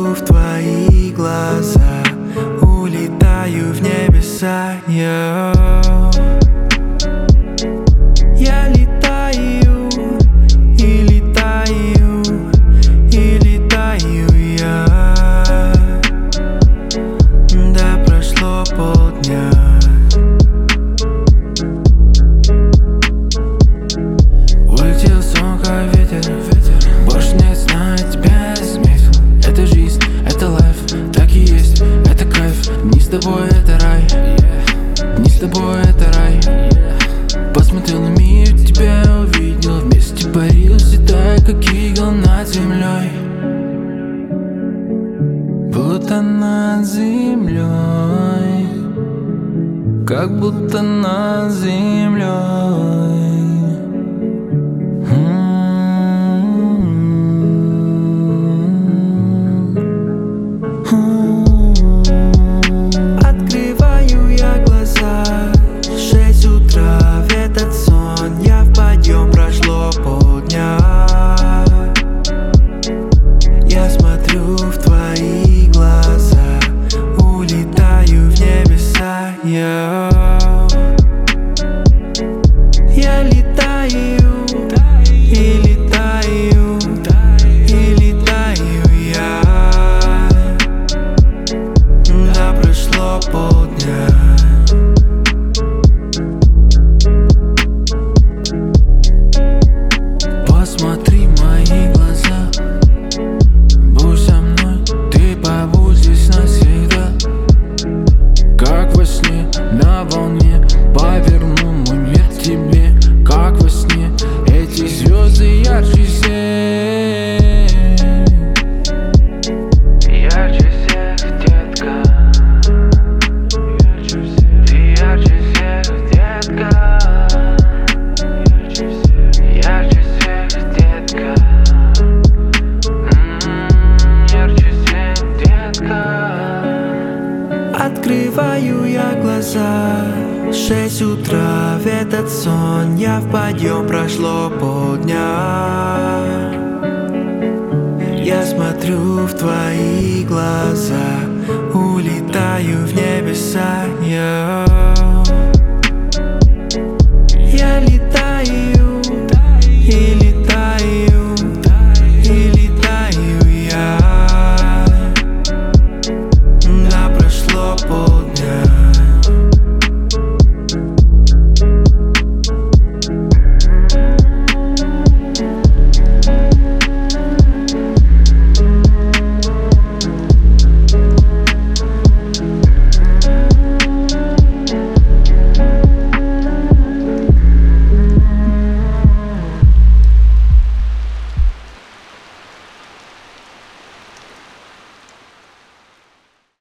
смотрю в твои глаза, улетаю в небеса. Я летаю и летаю, и летаю я. Да прошло полдня. Улетел сон, как ветер, больше нет сна, я тебя заметил. Это жизнь, это лайф, так и есть, это кайф. Дни с тобой это рай, дни с тобой это рай. Посмотрел на мир, тебя увидел, вместе парил, летая, как игл над землей. Будто над землей, как будто над землей. Открываю я глаза, 6 утра, в этот сон я в подъем, прошло полдня. Я смотрю в твои глаза, улетаю в небеса. Я летаю и летаю, и летаю я. Да прошло полдня. Посмотри в мои глаза, будь со мной, ты побудь здесь навсегда. Как во сне, на волне, поверну мой мир тебе. Как во сне, эти звезды ярче всех. Ярче всех, детка. Ты ярче всех, детка. Ярче всех, детка. Ярче всех, детка. Открываю я глаза, 6 утра, в этот сон я в подъем, прошло полдня. Я смотрю в твои глаза, улетаю в небеса.